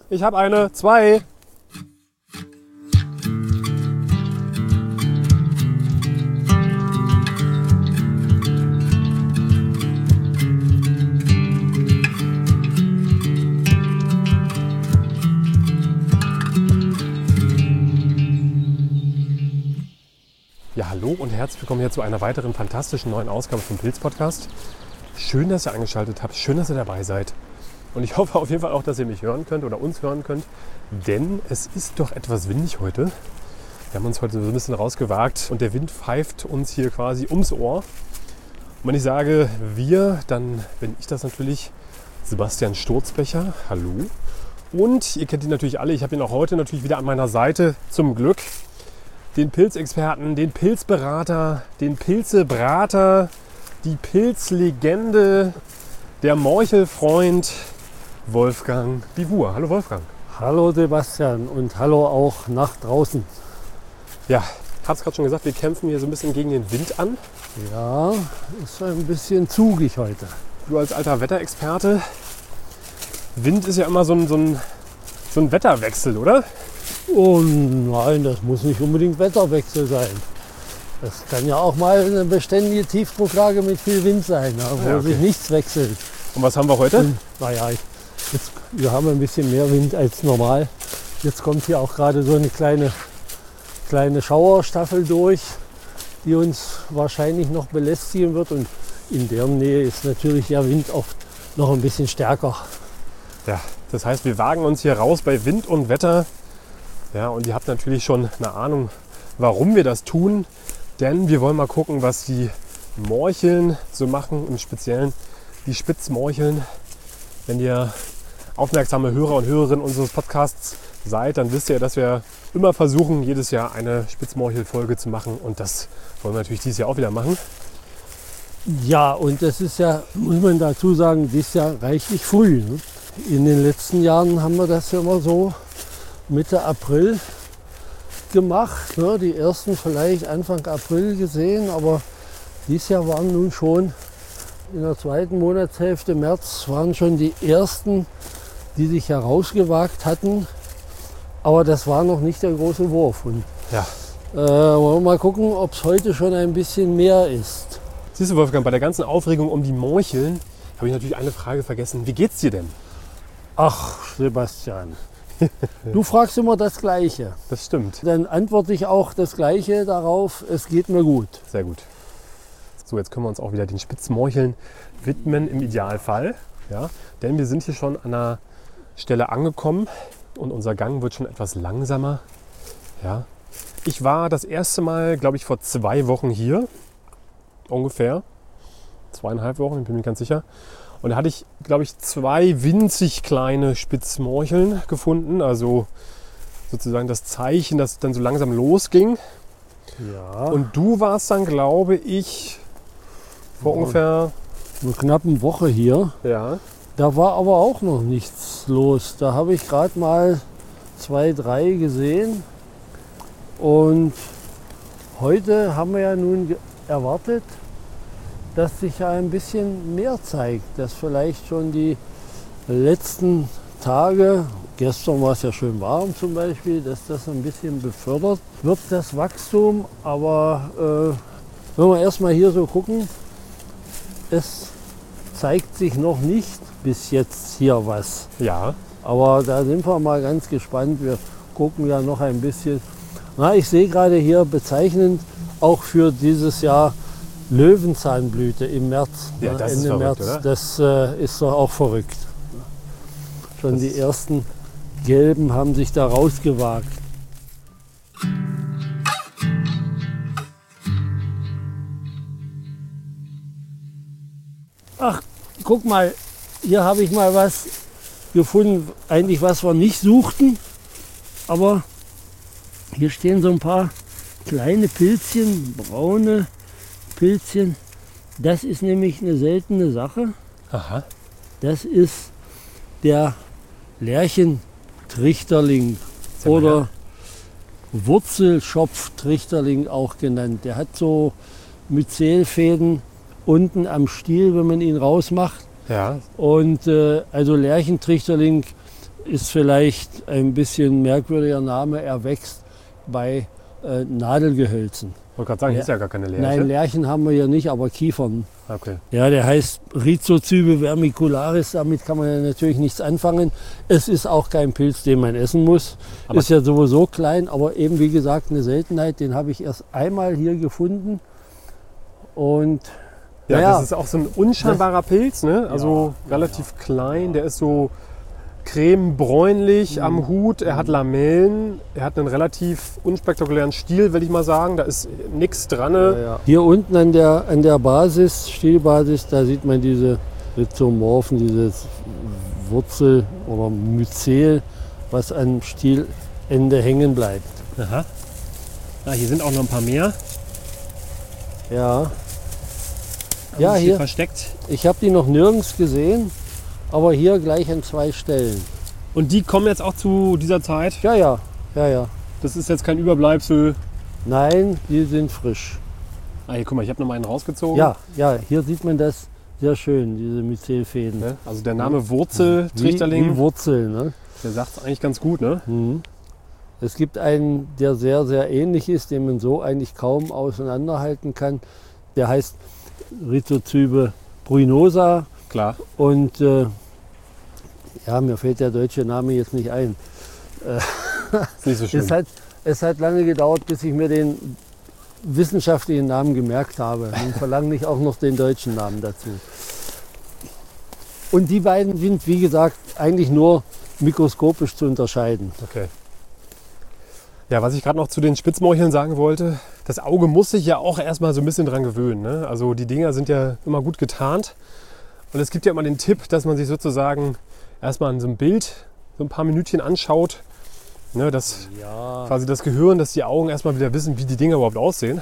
Ich habe eine, 2. Ja, hallo und herzlich willkommen hier zu einer weiteren fantastischen neuen Ausgabe vom Pilz Podcast. Schön, dass ihr eingeschaltet habt, schön, dass ihr dabei seid. Und ich hoffe auf jeden Fall auch, dass ihr mich hören könnt oder uns hören könnt, denn es ist doch etwas windig heute. Wir haben uns heute so ein bisschen rausgewagt und der Wind pfeift uns hier quasi ums Ohr. Und wenn ich sage wir, dann bin ich das natürlich, Sebastian Sturzbecher. Hallo. Und ihr kennt ihn natürlich alle, ich habe ihn auch heute natürlich wieder an meiner Seite, zum Glück. Den Pilzexperten, den Pilzberater, den Pilzebrater, die Pilzlegende, der Morchelfreund Wolfgang Bivur. Hallo Wolfgang. Hallo Sebastian und hallo auch nach draußen. Ja, ich habe es gerade schon gesagt, wir kämpfen hier so ein bisschen gegen den Wind an. Ja, ist ein bisschen zugig heute. Du als alter Wetterexperte, Wind ist ja immer so ein Wetterwechsel, oder? Oh nein, das muss nicht unbedingt Wetterwechsel sein. Das kann ja auch mal eine beständige Tiefdrucklage mit viel Wind sein, wo sich nichts wechselt. Und was haben wir heute? Und, wir haben ein bisschen mehr Wind als normal. Jetzt kommt hier auch gerade so eine kleine Schauerstaffel durch, die uns wahrscheinlich noch belästigen wird. Und in deren Nähe ist natürlich der Wind auch noch ein bisschen stärker. Ja, das heißt, wir wagen uns hier raus bei Wind und Wetter. Ja, und ihr habt natürlich schon eine Ahnung, warum wir das tun. Denn wir wollen mal gucken, was die Morcheln so machen, im Speziellen die Spitzmorcheln. Wenn ihr aufmerksame Hörer und Hörerinnen unseres Podcasts seid, dann wisst ihr, dass wir immer versuchen, jedes Jahr eine Spitzmorchel-Folge zu machen. Und das wollen wir natürlich dieses Jahr auch wieder machen. Ja, und das ist ja, muss man dazu sagen, dieses Jahr reichlich früh. Ne? In den letzten Jahren haben wir das ja immer so Mitte April gemacht. Ne? Die ersten vielleicht Anfang April gesehen, aber dieses Jahr waren nun schon in der zweiten Monatshälfte März waren schon die ersten, die sich herausgewagt hatten. Aber das war noch nicht der große Wurf. Und ja. Wollen wir mal gucken, ob es heute schon ein bisschen mehr ist. Siehst du, Wolfgang, bei der ganzen Aufregung um die Morcheln habe ich natürlich eine Frage vergessen. Wie geht's dir denn? Ach, Sebastian, du fragst immer das Gleiche. Das stimmt. Dann antworte ich auch das Gleiche darauf, es geht mir gut. Sehr gut. So, jetzt können wir uns auch wieder den Spitzmorcheln widmen, im Idealfall. Ja, denn wir sind hier schon an einer Stelle angekommen und unser Gang wird schon etwas langsamer. Ja. Ich war das erste Mal, glaube ich, vor 2 Wochen hier. Ungefähr. 2,5 Wochen, ich bin mir ganz sicher. Und da hatte ich, glaube ich, 2 winzig kleine Spitzmorcheln gefunden. Also sozusagen das Zeichen, dass es dann so langsam losging. Ja. Und du warst dann, glaube ich, vor ungefähr einer knappen Woche hier. Ja. Da war aber auch noch nichts los. Da habe ich gerade mal 2, 3 gesehen. Und heute haben wir ja nun erwartet, dass sich ja ein bisschen mehr zeigt. Dass vielleicht schon die letzten Tage, gestern war es ja schön warm zum Beispiel, dass das ein bisschen befördert wird, das Wachstum. Aber wenn wir erstmal hier so gucken, es zeigt sich noch nicht bis jetzt hier was. Ja. Aber da sind wir mal ganz gespannt. Wir gucken ja noch ein bisschen. Na, ich sehe gerade hier bezeichnend auch für dieses Jahr Löwenzahnblüte im März. Ja, das Ende ist verrückt, März. oder? Das ist doch auch verrückt. Schon die ersten Gelben haben sich da rausgewagt. Ach, guck mal, hier habe ich mal was gefunden, eigentlich was wir nicht suchten, aber hier stehen so ein paar kleine Pilzchen, braune Pilzchen. Das ist nämlich eine seltene Sache. Aha. Das ist der Lärchentrichterling oder Wurzelschopftrichterling auch genannt. Der hat so Myzelfäden unten am Stiel, wenn man ihn rausmacht. Ja. Und also Lärchentrichterling ist vielleicht ein bisschen merkwürdiger Name. Er wächst bei Nadelgehölzen. Ich wollte gerade sagen, hier ist ja gar keine Lerche. Nein, Lärchen haben wir hier nicht, aber Kiefern. Okay. Ja, der heißt Rhizozybe vermicularis. Damit kann man ja natürlich nichts anfangen. Es ist auch kein Pilz, den man essen muss. Aber ist ja sowieso klein, aber eben wie gesagt eine Seltenheit. Den habe ich erst einmal hier gefunden. Und Ja, naja, das ist auch so ein unscheinbarer Pilz, ne? Also relativ klein. Der ist so cremebräunlich am Hut. Er hat Lamellen. Er hat einen relativ unspektakulären Stiel, würde ich mal sagen. Da ist nichts dran. ja. Hier unten an der Basis, Stielbasis, da sieht man diese Rhizomorphen, dieses Wurzel oder Myzel, was am Stielende hängen bleibt. Aha. Ja, hier sind auch noch ein paar mehr. Ja. Also Ja, hier. versteckt. Ich habe die noch nirgends gesehen, aber hier gleich an 2 Stellen. Und die kommen jetzt auch zu dieser Zeit. Ja. Das ist jetzt kein Überbleibsel. Nein, die sind frisch. Ah, hier, guck mal, ich habe noch mal einen rausgezogen. Ja, hier sieht man das sehr schön, diese Myzelfäden. Ne? Also der Name Wurzeltrichterling, Wie Wurzeln, ne? der sagt es eigentlich ganz gut, ne? Mhm. Es gibt einen, der sehr, sehr ähnlich ist, den man so eigentlich kaum auseinanderhalten kann. Der heißt Rhizozybe bruinosa. Klar. Und ja, mir fällt der deutsche Name jetzt nicht ein. Ist nicht so schlimm. Es hat lange gedauert, bis ich mir den wissenschaftlichen Namen gemerkt habe. Und verlange nicht auch noch den deutschen Namen dazu. Und die beiden sind, wie gesagt, eigentlich nur mikroskopisch zu unterscheiden. Okay. Ja, was ich gerade noch zu den Spitzmorcheln sagen wollte, das Auge muss sich ja auch erstmal so ein bisschen dran gewöhnen. Ne? Also die Dinger sind ja immer gut getarnt. Und es gibt ja immer den Tipp, dass man sich sozusagen erstmal an so einem Bild so ein paar Minütchen anschaut. Ne, dass quasi das Gehirn, dass die Augen erstmal wieder wissen, wie die Dinger überhaupt aussehen.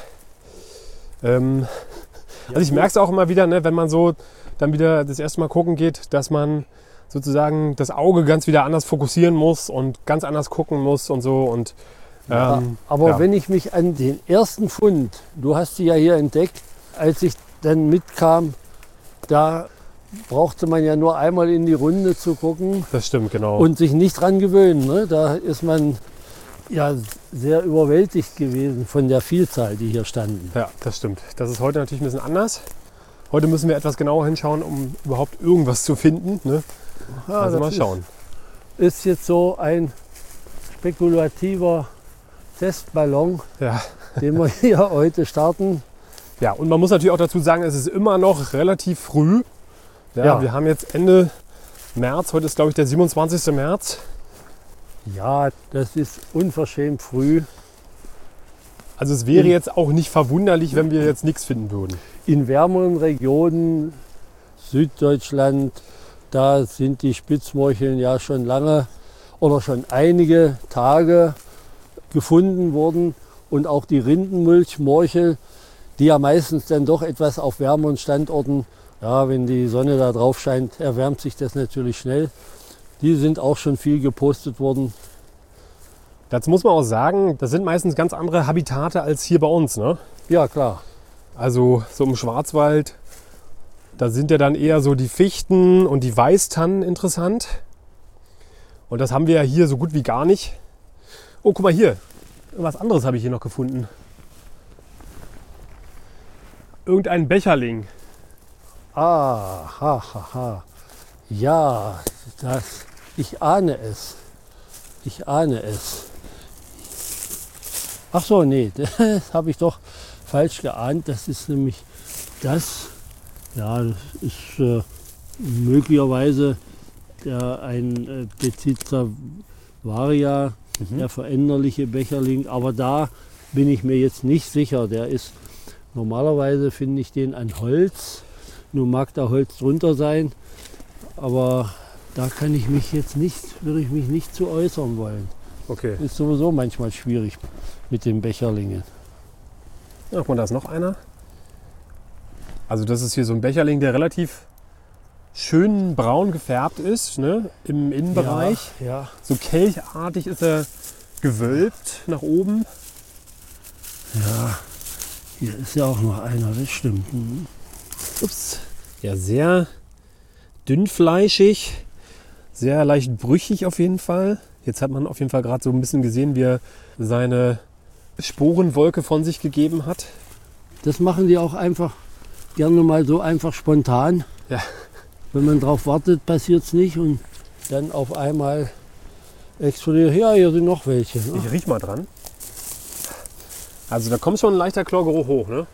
Also ich merke es auch immer wieder, ne, wenn man so dann wieder das erste Mal gucken geht, dass man sozusagen das Auge ganz wieder anders fokussieren muss und ganz anders gucken muss und so. Und, aber wenn ich mich an den ersten Fund, du hast sie ja hier entdeckt, als ich dann mitkam, da brauchte man ja nur einmal in die Runde zu gucken. Das stimmt, genau. Und sich nicht dran gewöhnen. Ne? Da ist man ja sehr überwältigt gewesen von der Vielzahl, die hier standen. Ja, das stimmt. Das ist heute natürlich ein bisschen anders. Heute müssen wir etwas genauer hinschauen, um überhaupt irgendwas zu finden. Ne? Ja, also mal schauen. Ist jetzt so ein spekulativer Testballon, den wir hier heute starten. Ja, und man muss natürlich auch dazu sagen, es ist immer noch relativ früh. Ja, wir haben jetzt Ende März, heute ist glaube ich der 27. März. Ja, das ist unverschämt früh. Also es wäre jetzt auch nicht verwunderlich, wenn wir jetzt nichts finden würden. In wärmeren Regionen, Süddeutschland, da sind die Spitzmorcheln ja schon lange oder schon einige Tage gefunden worden. Und auch die Rindenmulchmorchel, die ja meistens dann doch etwas auf wärmeren Standorten, ja, wenn die Sonne da drauf scheint, erwärmt sich das natürlich schnell. Die sind auch schon viel gepostet worden. Dazu muss man auch sagen, das sind meistens ganz andere Habitate als hier bei uns. Ne? Ja, klar. Also so im Schwarzwald, da sind ja dann eher so die Fichten und die Weißtannen interessant. Und das haben wir ja hier so gut wie gar nicht. Oh, guck mal hier, was anderes habe ich hier noch gefunden. Irgendein Becherling. Ha. Ja, ich ahne es. Ach so, nee, das habe ich doch falsch geahnt. Das ist nämlich das. Ja, das ist möglicherweise ein Betziza varia, der veränderliche Becherling. Aber da bin ich mir jetzt nicht sicher. Der ist normalerweise, finde ich den an Holz. Nun mag da Holz drunter sein, aber da würde ich mich nicht zu äußern wollen. Okay. Ist sowieso manchmal schwierig mit den Becherlingen. Ja, guck mal, da ist noch einer. Also das ist hier so ein Becherling, der relativ schön braun gefärbt ist, ne? Im Innenbereich. Ja. So kelchartig ist er gewölbt nach oben. Ja, hier ist ja auch noch einer, das stimmt. Ups. Ja, sehr dünnfleischig. Sehr leicht brüchig auf jeden Fall. Jetzt hat man auf jeden Fall gerade so ein bisschen gesehen, wie er seine Sporenwolke von sich gegeben hat. Das machen die auch einfach gerne mal so einfach spontan. Ja. Wenn man drauf wartet, passiert es nicht und dann auf einmal explodiert. Ja, hier sind noch welche. Ne? Ich riech mal dran. Also da kommt schon ein leichter Chlorgeruch hoch, ne?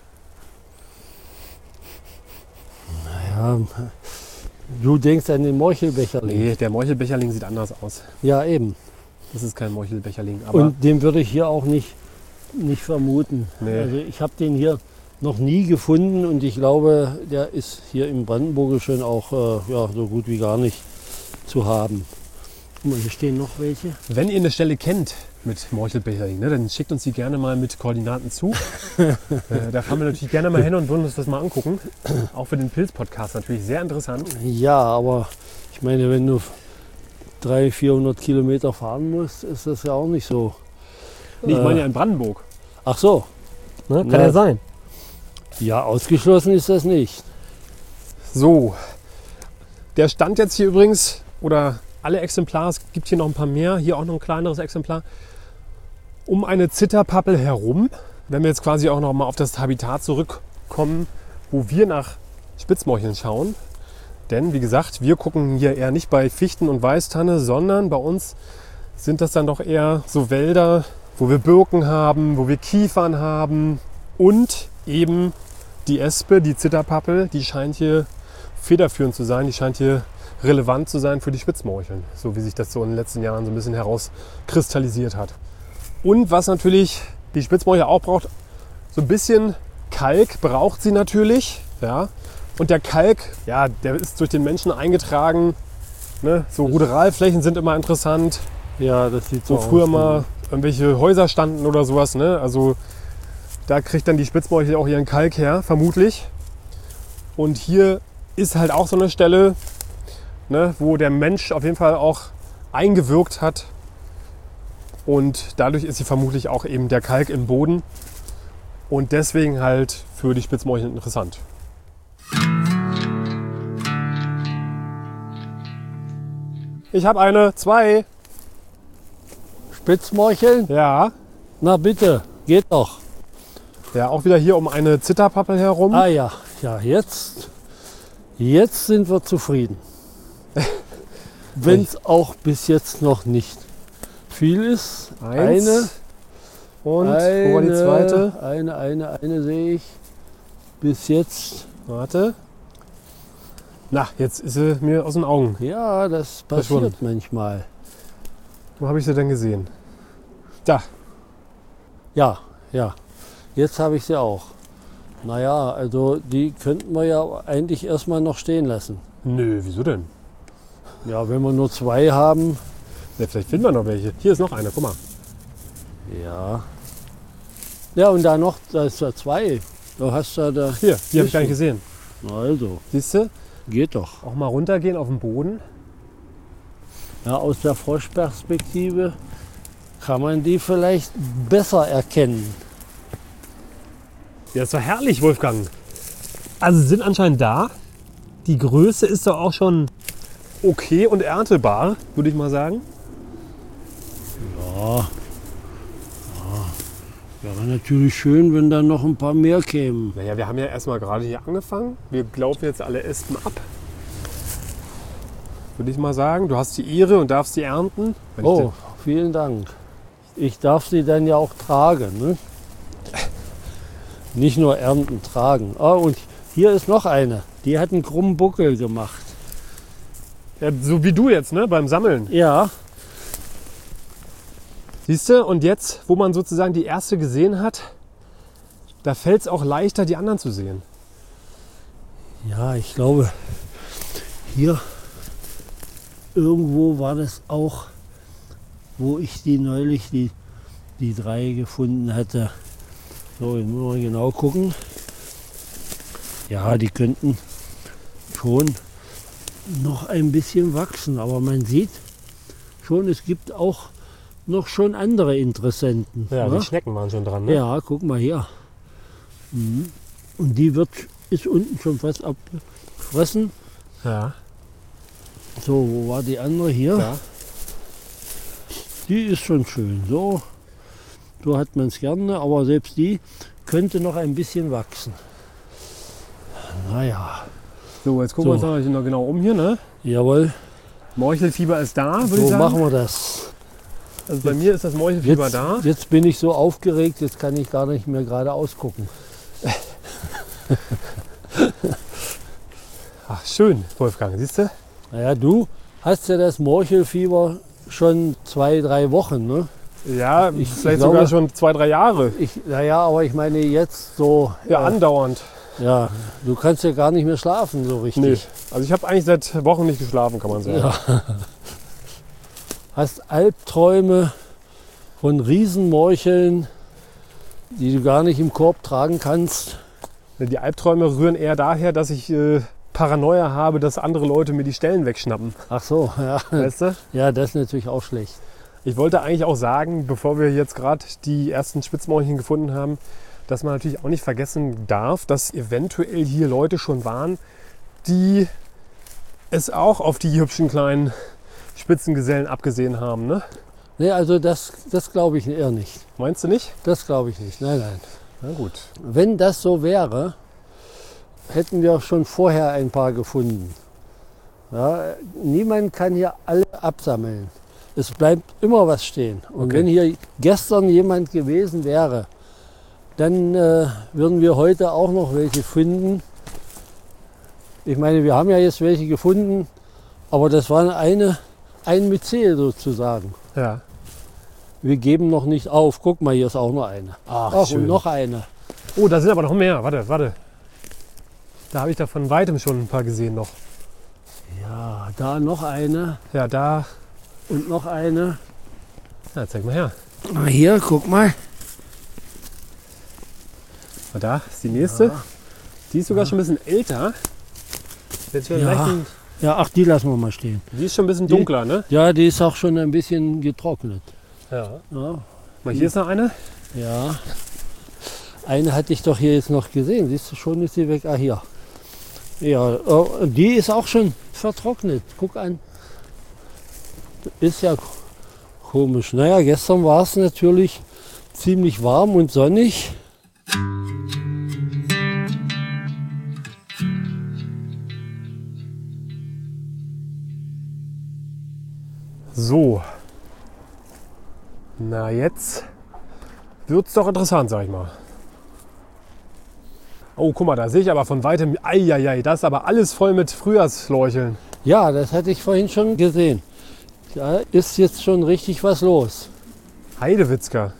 Ja, du denkst an den Morchelbecherling. Nee, der Morchelbecherling sieht anders aus. Ja, eben. Das ist kein Morchelbecherling. Aber Und den würde ich hier auch nicht vermuten. Nee. Also ich habe den hier noch nie gefunden und ich glaube, der ist hier im Brandenburgischen auch ja, so gut wie gar nicht zu haben. Guck mal, hier stehen noch welche. wenn ihr eine Stelle kennt mit Morchelbecherling, ne, dann schickt uns die gerne mal mit Koordinaten zu. Da fahren wir natürlich gerne mal hin und wollen uns das mal angucken. Auch für den Pilz-Podcast natürlich sehr interessant. Ja, aber ich meine, wenn du 300-400 Kilometer fahren musst, ist das ja auch nicht so. Nee, ich meine ja in Brandenburg. Ach so. Ne? Kann Ja. ja sein. Ja, ausgeschlossen ist das nicht. So, der stand jetzt hier übrigens, oder alle Exemplare, es gibt hier noch ein paar mehr, hier auch noch ein kleineres Exemplar, um eine Zitterpappel herum. Wenn wir jetzt quasi auch noch mal auf das Habitat zurückkommen, wo wir nach Spitzmorcheln schauen. Denn wie gesagt, wir gucken hier eher nicht bei Fichten und Weißtanne, sondern bei uns sind das dann doch eher so Wälder, wo wir Birken haben, wo wir Kiefern haben und eben die Espe, die Zitterpappel, die scheint hier federführend zu sein, die scheint hier relevant zu sein für die Spitzmorcheln, so wie sich das so in den letzten Jahren so ein bisschen herauskristallisiert hat. Und was natürlich die Spitzmorchel auch braucht, so ein bisschen Kalk braucht sie natürlich, ja. Und der Kalk, ja, der ist durch den Menschen eingetragen. Ne? So Ruderalflächen sind immer interessant. Ja, das sieht so So früher aus. mal irgendwelche Häuser standen oder sowas. Ne? Also da kriegt dann die Spitzmorchel auch ihren Kalk her, vermutlich. Und hier ist halt auch so eine Stelle, ne, wo der Mensch auf jeden Fall auch eingewirkt hat. Und dadurch ist sie vermutlich auch eben der Kalk im Boden. Und deswegen halt für die Spitzmorchel interessant. Ich habe eine, 2. Spitzmorcheln? Ja. Na bitte, geht doch. Ja, auch wieder hier um eine Zitterpappel herum. Ah ja, ja, jetzt sind wir zufrieden. Wenn es auch bis jetzt noch nicht viel ist. Eins. Und wo war die zweite? Eine sehe ich. Bis jetzt. Warte. Na, jetzt ist sie mir aus den Augen. Ja, das Verschwunden. passiert manchmal. Wo habe ich sie denn gesehen? Da. Ja, ja. Jetzt habe ich sie auch. Naja, also die könnten wir ja eigentlich erstmal noch stehen lassen. Nö, wieso denn? Ja, wenn wir nur 2 haben. Ja, vielleicht finden wir noch welche. Hier ist noch eine, guck mal. Ja. Ja, und da ist da 2. Du hast da. Hier, die habe ich gar nicht gesehen. Also, Siehst du? geht doch. Auch mal runtergehen auf den Boden. Ja, aus der Froschperspektive kann man die vielleicht besser erkennen. Ja, ist doch herrlich, Wolfgang. Also sie sind anscheinend da. Die Größe ist doch auch schon okay und erntebar, würde ich mal sagen. Ja. Wäre natürlich schön, wenn dann noch ein paar mehr kämen. Naja, wir haben ja erstmal gerade hier angefangen. Wir glauben jetzt alle Espen ab. Würde ich mal sagen. Du hast die Ehre und darfst die ernten. Wenn ich Oh, vielen Dank. Ich darf sie dann ja auch tragen. Ne? Nicht nur ernten, tragen. Oh, und hier ist noch eine. Die hat einen krummen Buckel gemacht. ja, so wie du jetzt, ne? Beim Sammeln. Ja, Siehst du? Und jetzt, wo man sozusagen die erste gesehen hat, da fällt es auch leichter, die anderen zu sehen. ja, ich glaube, hier irgendwo war das auch, wo ich die neulich, die 3 gefunden hatte. So, jetzt müssen wir genau gucken. Ja, die könnten schon noch ein bisschen wachsen, aber man sieht schon, es gibt auch noch schon andere Interessenten. Ja, ne? die Schnecken waren schon dran, ne? Ja, guck mal hier. Mhm. Und die ist unten schon fast abgefressen. Ja. So, wo war die andere hier? Ja. Die ist schon schön. So hat man es gerne, aber selbst die könnte noch ein bisschen wachsen. Naja, So, jetzt gucken wir uns noch genau um hier. Ne? jawohl, Morchelfieber ist da, würde ich so sagen. machen wir das. Also bei mir ist das Morchelfieber da. Jetzt bin ich so aufgeregt, jetzt kann ich gar nicht mehr gerade ausgucken. Ach, schön, Wolfgang, siehst du? Naja, du hast ja das Morchelfieber schon 2-3 Wochen, ne? Ja, Ich vielleicht glaube- sogar schon 2-3 Jahre. Naja, aber ich meine jetzt so, Ja, andauernd. ja, du kannst ja gar nicht mehr schlafen so richtig. Nee. Also ich habe eigentlich seit Wochen nicht geschlafen, kann man sagen. Ja. Hast Albträume von Riesenmorcheln, die du gar nicht im Korb tragen kannst. Die Albträume rühren eher daher, dass ich Paranoia habe, dass andere Leute mir die Stellen wegschnappen. Ach so, ja. Weißt du? Ja, das ist natürlich auch schlecht. Ich wollte eigentlich auch sagen, bevor wir jetzt gerade die ersten Spitzmorcheln gefunden haben, dass man natürlich auch nicht vergessen darf, dass eventuell hier Leute schon waren, die es auch auf die hübschen kleinen Spitzengesellen abgesehen haben. Ne? Nee, also das glaube ich eher nicht. Meinst du nicht? Das glaube ich nicht. Nein, nein. Na gut. Wenn das so wäre, hätten wir schon vorher ein paar gefunden. Ja, niemand kann hier alle absammeln. Es bleibt immer was stehen. Und Okay. wenn hier gestern jemand gewesen wäre, dann würden wir heute auch noch welche finden. Ich meine, wir haben ja jetzt welche gefunden, aber das war ein Myzel sozusagen. Ja. Wir geben noch nicht auf. Guck mal, hier ist auch noch eine. Ach, schön. Und noch eine. Oh, da sind aber noch mehr. Warte. Da habe ich da von weitem schon ein paar gesehen noch. Ja, da noch eine Ja, da. und noch eine. Ja, zeig mal her. Hier, guck mal. Und da ist die nächste. Ja. Die ist sogar schon ein bisschen älter. Jetzt schon Ja. leicht ein, Ja, ach, die lassen wir mal stehen. die ist schon ein bisschen Die- dunkler, ne? Ja, die ist auch schon ein bisschen getrocknet. Ja. Ja, Mal, hier ist noch eine. ja. Eine hatte ich doch hier jetzt noch gesehen. Siehst du, schon ist sie weg. Ah, hier. Ja, die ist auch schon vertrocknet. Guck an. Ist ja komisch. Naja, gestern war es natürlich ziemlich warm und sonnig. So. Na, jetzt wird's doch interessant, sag ich mal. Oh, guck mal, da sehe ich aber von weitem. Eieiei, das ist aber alles voll mit Frühjahrsleucheln. Ja, das hatte ich vorhin schon gesehen. Da ist jetzt schon richtig was los. Heidewitzka.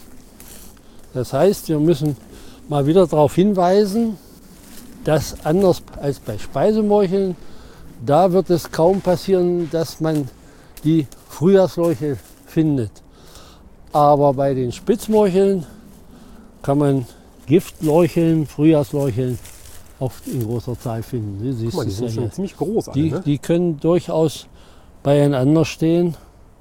Das heißt, wir müssen mal wieder darauf hinweisen, dass anders als bei Speisemorcheln, da wird es kaum passieren, dass man die Frühjahrsleuchel findet. Aber bei den Spitzmorcheln kann man Giftleucheln, Frühjahrsleucheln oft in großer Zahl finden. Sie siehst Guck mal, die es sind ja schon hier. ziemlich groß alle, Die, ne? die können durchaus beieinander stehen.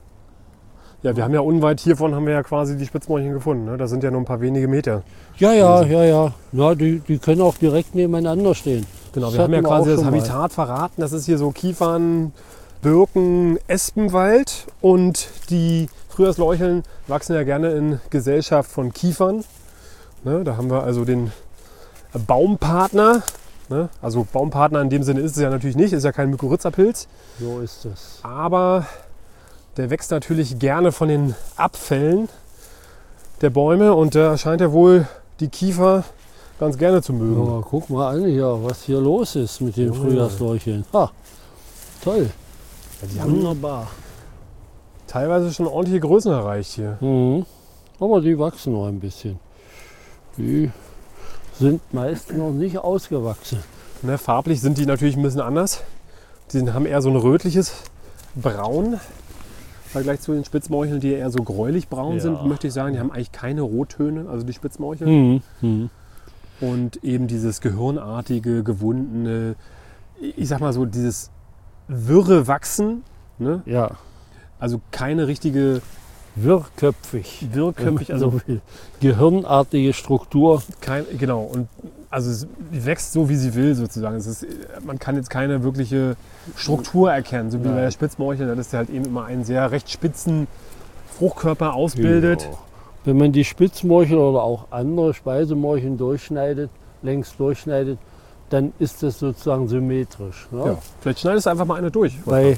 Ja, wir haben ja unweit hiervon haben wir ja quasi die Spitzmorcheln gefunden. Ne? Das sind ja nur ein paar wenige Meter. Ja. Ja, die können auch direkt nebeneinander stehen. Genau, Das wir haben ja hatten wir quasi auch das schon mal. Habitat verraten. Das ist hier so Kiefern, Birken, Espenwald. Und die Frühjahrsleucheln wachsen ja gerne in Gesellschaft von Kiefern. Ne? Da haben wir also den Baumpartner. Ne? Also Baumpartner in dem Sinne ist es ja natürlich nicht, ist ja kein Mykorrhizapilz. So ist es. Aber der wächst natürlich gerne von den Abfällen der Bäume und da scheint er wohl die Kiefer ganz gerne zu mögen. Ja, guck mal an hier, was hier los ist mit den Junge. Frühjahrsleucheln. Ha, toll, Ja, die haben wunderbar. teilweise schon ordentliche Größen erreicht hier. Mhm. Aber die wachsen noch ein bisschen. Die sind meist noch nicht ausgewachsen. Ne, farblich sind die natürlich ein bisschen anders. Die haben eher so ein rötliches Braun. Im Vergleich zu den Spitzmorcheln, die eher so gräulich braun Ja. sind, möchte ich sagen. Die haben eigentlich keine Rottöne, also die Spitzmorcheln. Mhm. Mhm. Und eben dieses gehirnartige, gewundene, ich sag mal so, dieses wirre Wachsen. Ne? Ja, Also keine richtige wirrköpfig. wirrköpfig, also so will. Gehirnartige Struktur. genau. Und Also die wächst so, wie sie will sozusagen. Man kann jetzt keine wirkliche Struktur erkennen, so wie bei der Spitzmorchel, dass der halt eben immer einen sehr recht spitzen Fruchtkörper ausbildet. Genau. Wenn man die Spitzmorchel oder auch andere Speisemorcheln längs durchschneidet, dann ist das sozusagen symmetrisch. Ne? Ja. Vielleicht schneidest du einfach mal eine durch. Bei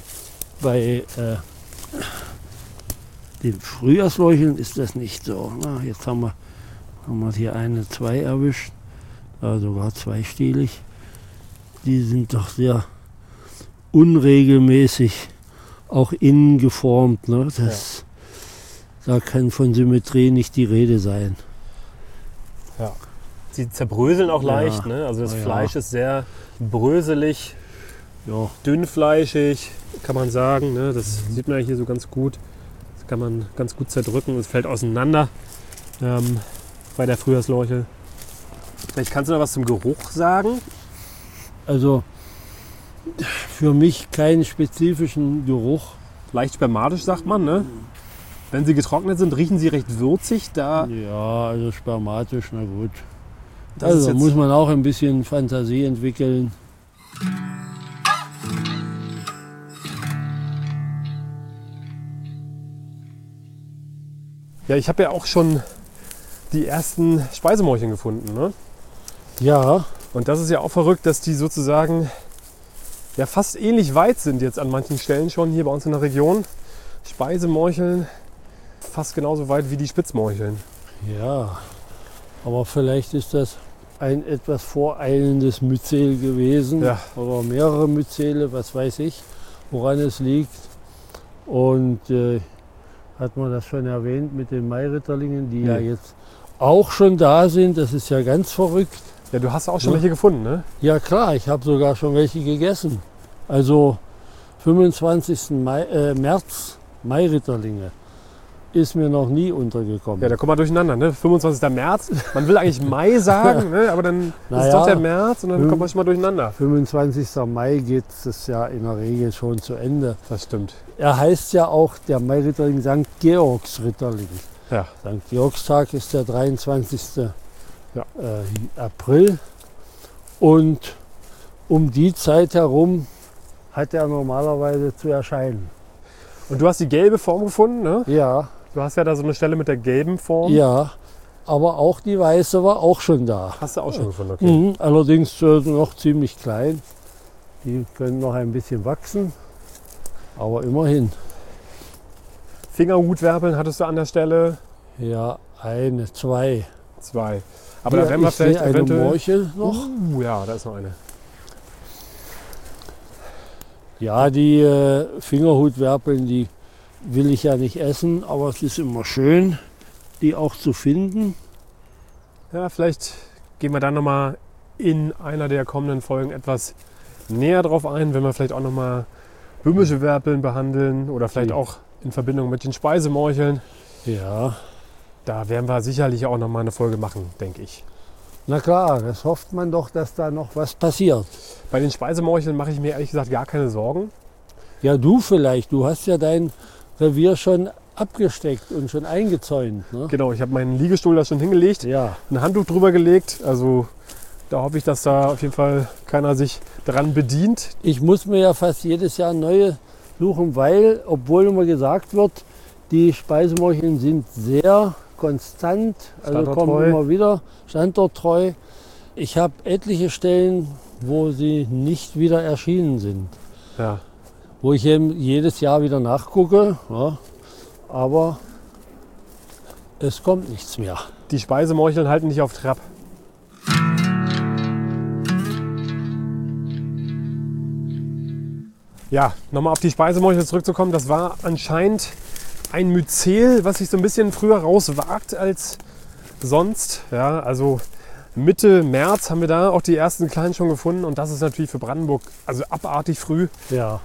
den Frühjahrslorcheln ist das nicht so. Na, jetzt haben wir hier zwei erwischt, sogar zweistielig. Die sind doch sehr unregelmäßig auch innen geformt. Ne? Da kann von Symmetrie nicht die Rede sein. Ja. Sie zerbröseln auch leicht. Ne? Also das Fleisch ist sehr bröselig, dünnfleischig, kann man sagen. Ne? Das sieht man ja hier so ganz gut. Das kann man ganz gut zerdrücken. Es fällt auseinander bei der Frühjahrslorchel. Vielleicht kannst du noch was zum Geruch sagen? Also für mich keinen spezifischen Geruch. Leicht spermatisch, sagt man. Ne? Wenn sie getrocknet sind, riechen sie recht würzig. Ja, also spermatisch, na gut. Das also muss man auch ein bisschen Fantasie entwickeln. Ja, ich habe ja auch schon die ersten Speisemorcheln gefunden. Ne? Ja. Und das ist ja auch verrückt, dass die sozusagen ja fast ähnlich weit sind jetzt an manchen Stellen schon hier bei uns in der Region. Speisemorcheln fast genauso weit wie die Spitzmorcheln. Ja, aber vielleicht ist das ein etwas voreilendes Myzel gewesen. Ja. Oder mehrere Myzele, was weiß ich, woran es liegt. Und hat man das schon erwähnt mit den Mairitterlingen, die ja jetzt auch schon da sind. Das ist ja ganz verrückt. Ja, du hast auch schon welche gefunden, ne? Ja klar, ich habe sogar schon welche gegessen. Also 25. März Mairitterlinge ist mir noch nie untergekommen. Ja, da kommt man durcheinander, ne? 25. März. Man will eigentlich Mai sagen, ne? Aber dann ist doch der März und dann kommt man schon mal durcheinander. 25. Mai geht es ja in der Regel schon zu Ende. Das stimmt. Er heißt ja auch der Mairitterling St. Georgsritterling. Ja. St. Georgstag ist der 23. April. Und um die Zeit herum hat er normalerweise zu erscheinen. Und du hast die gelbe Form gefunden, ne? Ja. Du hast ja da so eine Stelle mit der gelben Form. Ja, aber auch die weiße war auch schon da. Hast du auch schon gefunden, okay. Allerdings noch ziemlich klein. Die können noch ein bisschen wachsen, aber immerhin. Fingerhutwerpeln hattest du an der Stelle? Ja, zwei. Aber da werden wir vielleicht eine eventuell... Morchel noch. Ja, da ist noch eine. Ja, die Fingerhutwerpeln, die will ich ja nicht essen, aber es ist immer schön, die auch zu finden. Ja, vielleicht gehen wir dann nochmal in einer der kommenden Folgen etwas näher drauf ein, wenn wir vielleicht auch nochmal böhmische Werpeln behandeln oder vielleicht auch in Verbindung mit den Speisemorcheln. Ja. Da werden wir sicherlich auch nochmal eine Folge machen, denke ich. Na klar, das hofft man doch, dass da noch was passiert. Bei den Speisemorcheln mache ich mir ehrlich gesagt gar keine Sorgen. Ja, du vielleicht. Du hast ja dein Revier schon abgesteckt und schon eingezäunt. Ne? Genau, ich habe meinen Liegestuhl da schon hingelegt, Ja. ein Handtuch drüber gelegt. Also da hoffe ich, dass da auf jeden Fall keiner sich dran bedient. Ich muss mir ja fast jedes Jahr neue suchen, weil, obwohl immer gesagt wird, die Speisemorcheln sind sehr konstant, also kommen immer wieder standorttreu. Ich habe etliche Stellen, wo sie nicht wieder erschienen sind. Ja. Wo ich eben jedes Jahr wieder nachgucke, ja, aber es kommt nichts mehr. Die Speisemorcheln halten dich auf Trab. Ja, nochmal auf die Speisemorchel zurückzukommen. Das war anscheinend ein Myzel, was sich so ein bisschen früher rauswagt als sonst. Ja, also Mitte März haben wir da auch die ersten kleinen schon gefunden. Und das ist natürlich für Brandenburg also abartig früh. Ja.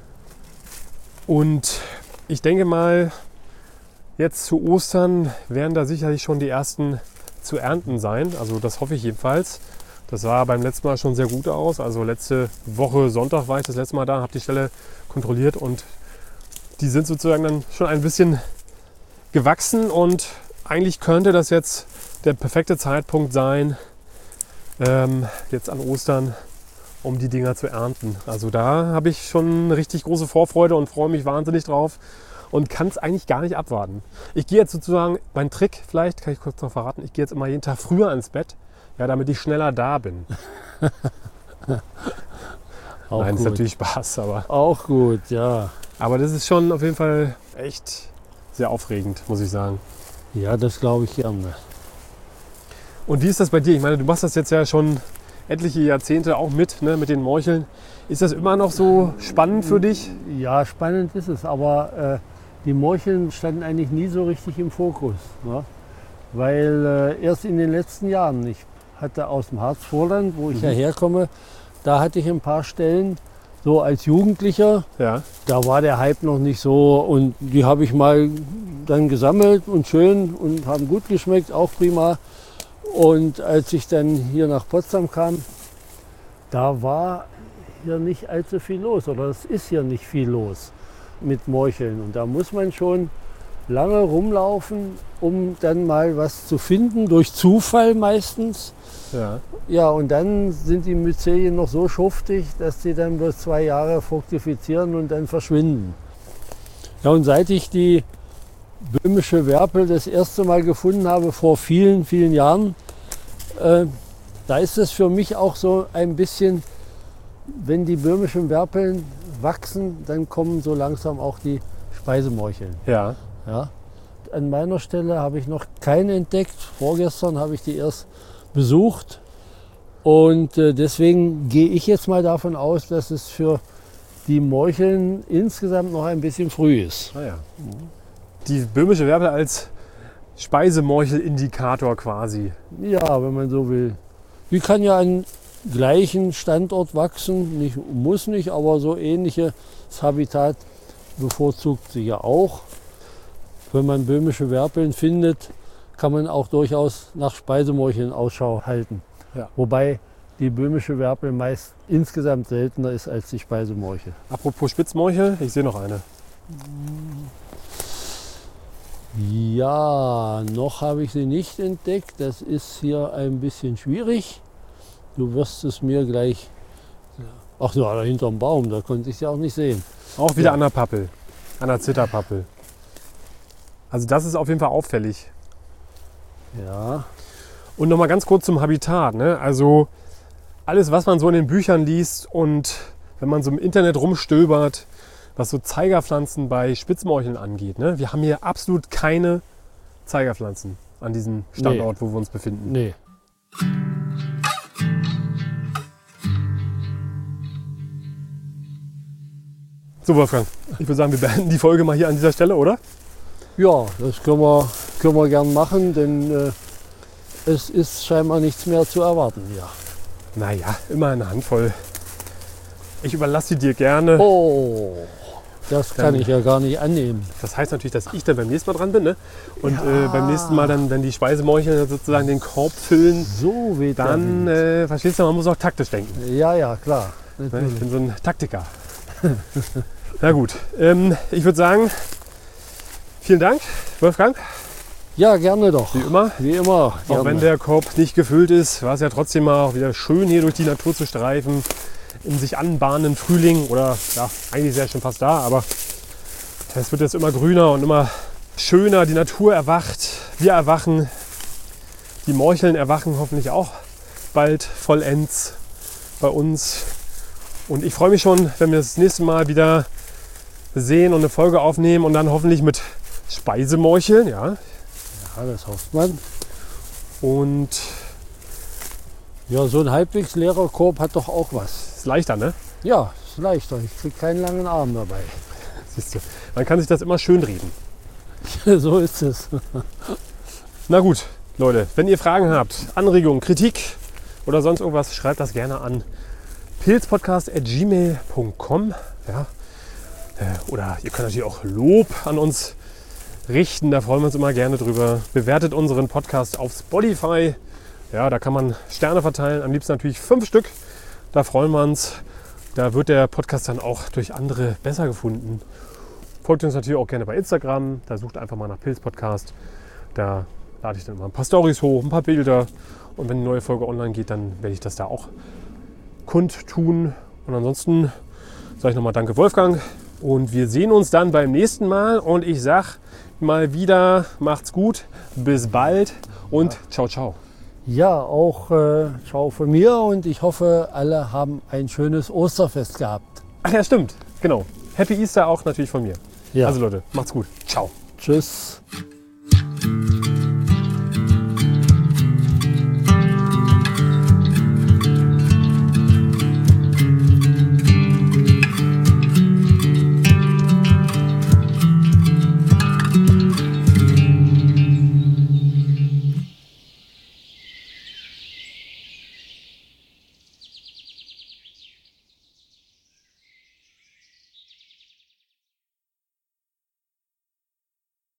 Und ich denke mal, jetzt zu Ostern werden da sicherlich schon die ersten zu ernten sein. Also das hoffe ich jedenfalls. Das sah beim letzten Mal schon sehr gut aus. Also letzte Woche Sonntag war ich das letzte Mal da, habe die Stelle kontrolliert und die sind sozusagen dann schon ein bisschen gewachsen und eigentlich könnte das jetzt der perfekte Zeitpunkt sein, jetzt an Ostern, um die Dinger zu ernten. Also da habe ich schon eine richtig große Vorfreude und freue mich wahnsinnig drauf und kann es eigentlich gar nicht abwarten. Ich gehe jetzt sozusagen, mein Trick vielleicht, kann ich kurz noch verraten, ich gehe jetzt immer jeden Tag früher ins Bett, ja, damit ich schneller da bin. Nein, ist natürlich Spaß, aber... Auch gut, ja. Aber das ist schon auf jeden Fall echt sehr aufregend, muss ich sagen. Ja, das glaube ich gerne. Und wie ist das bei dir? Ich meine, du machst das jetzt ja schon etliche Jahrzehnte auch mit, ne, mit den Morcheln. Ist das immer noch so spannend für dich? Ja, spannend ist es, aber die Morcheln standen eigentlich nie so richtig im Fokus. Ne? Weil erst in den letzten Jahren, ich hatte aus dem Harzvorland, wo ich ja herkomme, da hatte ich ein paar Stellen, so als Jugendlicher, Ja. da war der Hype noch nicht so und die habe ich mal dann gesammelt und schön und haben gut geschmeckt, auch prima. Und als ich dann hier nach Potsdam kam, da war hier nicht allzu viel los oder es ist hier nicht viel los mit Morcheln. Und da muss man schon lange rumlaufen, um dann mal was zu finden, durch Zufall meistens. Ja. Ja, und dann sind die Myzelien noch so schuftig, dass die dann bloß 2 Jahre fruktifizieren und dann verschwinden. Ja, und seit ich die böhmische Werpel das erste Mal gefunden habe, vor vielen, vielen Jahren, da ist es für mich auch so ein bisschen, wenn die böhmischen Werpeln wachsen, dann kommen so langsam auch die Speisemorcheln. Ja. Ja. An meiner Stelle habe ich noch keine entdeckt. Vorgestern habe ich die erst besucht. Und deswegen gehe ich jetzt mal davon aus, dass es für die Morcheln insgesamt noch ein bisschen früh ist. Ah ja. Die böhmische Werpel als Speisemorchel-Indikator quasi. Ja, wenn man so will. Die kann ja an gleichen Standort wachsen, nicht, muss nicht, aber so ähnliches Habitat bevorzugt sie ja auch. Wenn man böhmische Werpeln findet, kann man auch durchaus nach Speisemorcheln Ausschau halten. Ja. Wobei die böhmische Werpel meist insgesamt seltener ist als die Speisemorchel. Apropos Spitzmorchel, ich sehe noch eine. Ja, noch habe ich sie nicht entdeckt. Das ist hier ein bisschen schwierig. Du wirst es mir gleich... Ach ja, da hinterm Baum, da konnte ich sie auch nicht sehen. Auch wieder Ja. an der Pappel, an der Zitterpappel. Also das ist auf jeden Fall auffällig. Ja, Und nochmal ganz kurz zum Habitat. Ne? Also alles, was man so in den Büchern liest und wenn man so im Internet rumstöbert, was so Zeigerpflanzen bei Spitzmorcheln angeht. Ne? Wir haben hier absolut keine Zeigerpflanzen an diesem Standort, wo wir uns befinden. nee. So Wolfgang, ich würde sagen, wir beenden die Folge mal hier an dieser Stelle, oder? Ja, das können wir gern machen, denn es ist scheinbar nichts mehr zu erwarten hier. Naja, immer eine Handvoll. Ich überlasse sie dir gerne. Oh, das kann Dann- ich ja gar nicht annehmen. Das heißt natürlich, dass ich dann beim nächsten Mal dran bin. Ne? Und beim nächsten Mal dann, wenn die Speisemorchel sozusagen den Korb füllen, So weht der dann, Wind. verstehst du, man muss auch taktisch denken. Ja, ja, klar. Ne? Ich Natürlich. bin so ein Taktiker. Na gut, ich würde sagen, vielen Dank, Wolfgang, Ja, gerne doch. wie immer. Wie immer. Auch Gerne. wenn der Korb nicht gefüllt ist, war es ja trotzdem mal auch wieder schön, hier durch die Natur zu streifen, im sich anbahnenden Frühling. Oder ja, eigentlich ist er schon fast da, aber es wird jetzt immer grüner und immer schöner. Die Natur erwacht, wir erwachen, die Morcheln erwachen hoffentlich auch bald vollends bei uns. Und ich freue mich schon, wenn wir das nächste Mal wieder sehen und eine Folge aufnehmen und dann hoffentlich mit Speisemorcheln, ja. Ja, das hofft man. Und Ja, so ein halbwegs leerer Korb hat doch auch was. ist leichter, ne? Ja, ist leichter. Ich kriege keinen langen Arm dabei. Siehst du, man kann sich das immer schön reden. So ist es. Na gut, Leute, wenn ihr Fragen habt, Anregungen, Kritik oder sonst irgendwas, schreibt das gerne an pilzpodcast@gmail.com. Ja. Oder ihr könnt natürlich auch Lob an uns richten, da freuen wir uns immer gerne drüber. Bewertet unseren Podcast auf Spotify. Ja, da kann man Sterne verteilen, am liebsten natürlich 5 Stück. Da freuen wir uns. Da wird der Podcast dann auch durch andere besser gefunden. Folgt uns natürlich auch gerne bei Instagram. Da sucht einfach mal nach Pilzpodcast. Da lade ich dann mal ein paar Storys hoch, ein paar Bilder. Und wenn die neue Folge online geht, dann werde ich das da auch kundtun. Und ansonsten sage ich nochmal danke Wolfgang. Und wir sehen uns dann beim nächsten Mal. Und ich sage mal wieder, macht's gut, bis bald und ciao, ciao. Ja, auch ciao von mir und ich hoffe, alle haben ein schönes Osterfest gehabt. Ach ja, stimmt, genau. Happy Easter auch natürlich von mir. Ja. Also Leute, macht's gut. Ciao. Tschüss.